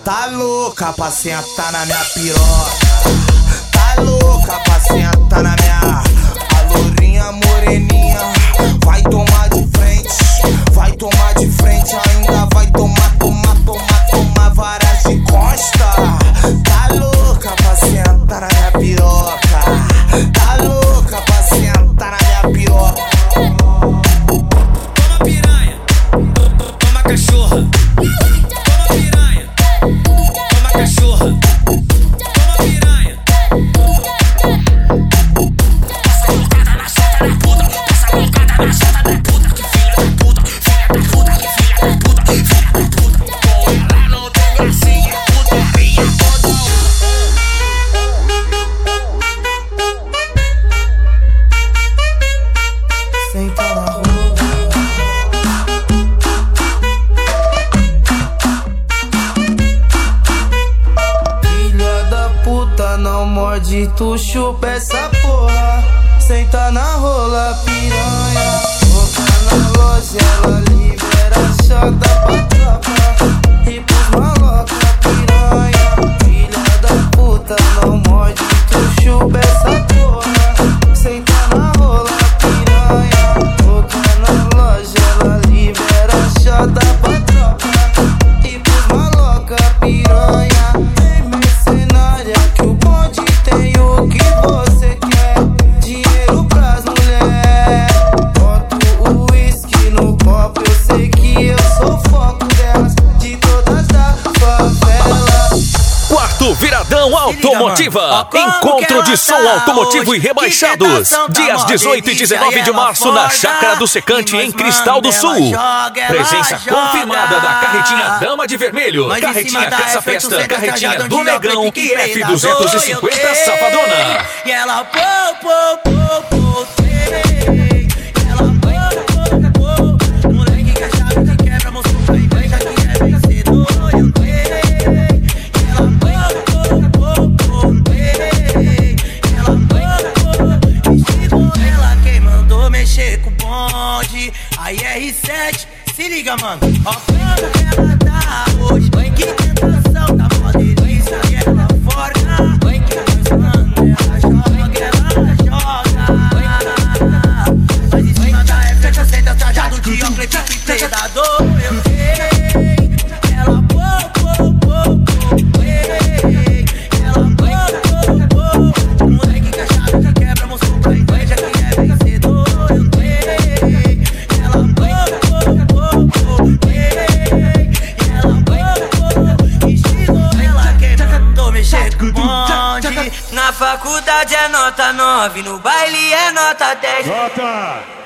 Tá louca pra sentar na minha piroca. Tá louca pra sentar na minha. A lourinha moreninha vai tomar de frente. Vai tomar de frente, ainda vai tomar várias de costa. Tá louca pra sentar na minha piroca. Tá louca pra sentar na minha piroca. Toma piranha, toma cachorra. Toma piranha, toma cachorra. Toma piranha. Passa bocada na sota da puta. Passa bocada na sota da puta. Que filha da puta, filha da puta, que filha da puta, filha da puta. Com ela não tem gracinha, putaria toda. Senta na rua. Filha da puta, não morde, tu chupa essa porra. Senta na rola, piranha. Boca na loja, ela libera a chata pra tropa. E pros maloca, piranha. Filha da puta, não morde, tu chupa essa porra. Senta na rola, piranha. Boca na loja, ela libera a chata pra tropa. E pros maloca, piranha. Tem mercenária que o bonde tem o que você quer. Dinheiro pras mulher. Boto o uísque no copo, eu sei que eu sou foco delas. De todas da favela. Quarto Viradão Automotiva. Encontro de som automotivo e rebaixados. Dias 18 e 19 de março na Chácara do Secante, em Cristal do Sul. Presença confirmada da Carretinha Dama de Vermelho, Carretinha Caça Festa, Carretinha do Negrão e F250 Safadona. E ela moleque que achava que quebra, mostrou pra inveja que é vencedor. Ela quem mandou mexer com o bonde. Aí R7, se liga, mano. Ó, quando que ela tá hoje. Mãe, que tentação, tá mó delícia. E ela forca. Mãe, que mano, ela joga. Mas em cima da F7 eu sento trajado de óculos e predador. Eu sei. Ela moleque que achava que quebra, mostrou pra inveja que é vencedor. Eu sei. Ela quem mandou mexer com o bonde. Na faculdade é nota 9, no baile é nota 10.